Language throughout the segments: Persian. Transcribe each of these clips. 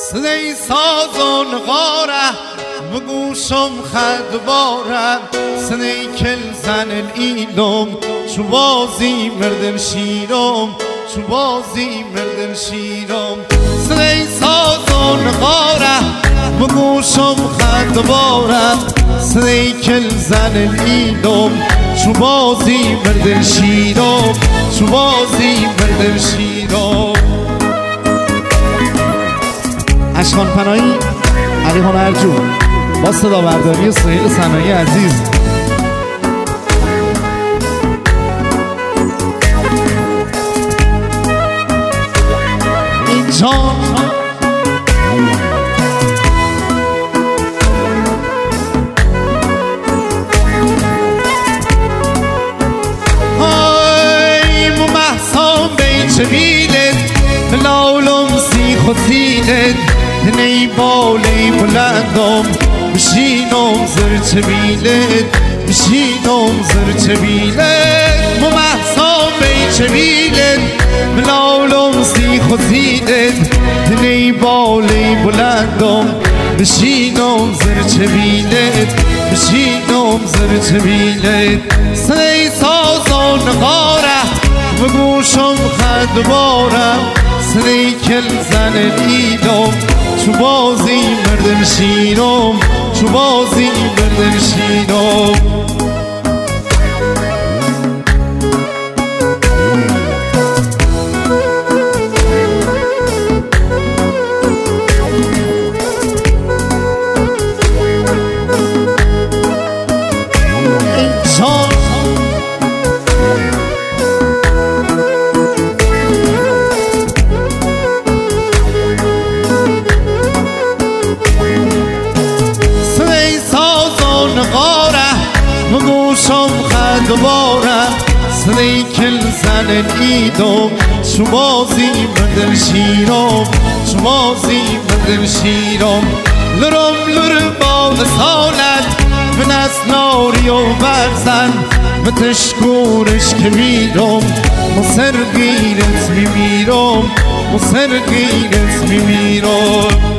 صدای سازون غاره بگوشم خد باره صدای کل زن ایلم چو بازی مردم شیرم چو بازی مردم شیرم صدای سازون غاره بگوشم خد باره صدای کل زن ایلم چو بازی مردم شیرم چو بازی مردم شیرم. اشکان پناهی علی هنرجو با صدا برداری سهیل صناعی عزیز. اینجا های ممحصان بیچه بیلت لالم سی خودینت نی بالی بلندم بشینم زرچه بیلت بشینم زرچه بیلت ممحصان بیچه بیلت ملالم سی خودینت نی بالی بلندم بشینم زرچه بیلت بشینم زرچه بیلت صدای سازان غاره بگوشم خد باره صدای کل زن ایلم چو بازی مردم شیرم چو بازی مردم شیرم. بگوشم خد باره صدای کل زن ایلم چو بازی مردم شیرم چو بازی مردم شیرم. لرم لر با سالت من از ناری و برزن به تشکورش که میرم مصر گیرت میمیرم مصر گیرت میمیرم.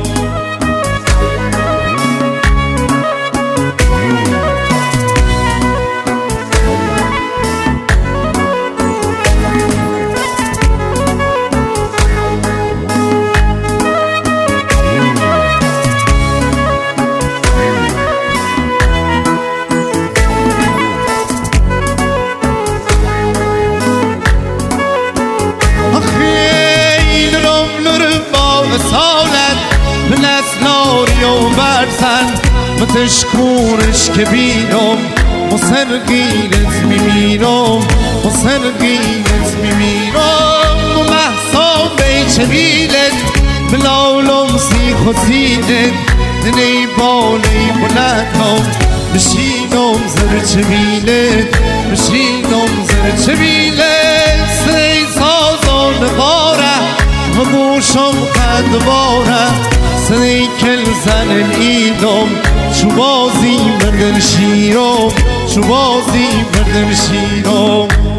سالت به نسلاری و برزن به تشکورش که بیرم مصر گیرت میمیرم مصر گیرت میمیرم. ممحصان بیچه بیلت بلالم سی خودینت نی بالی بلندم بشینم زرچه بیلت بشینم زرچه بیلت صدای سازان غاره بگوشم خد باره صدای کل زن ایلم چو بازی مردم شیرم چو بازی مردم شیرم.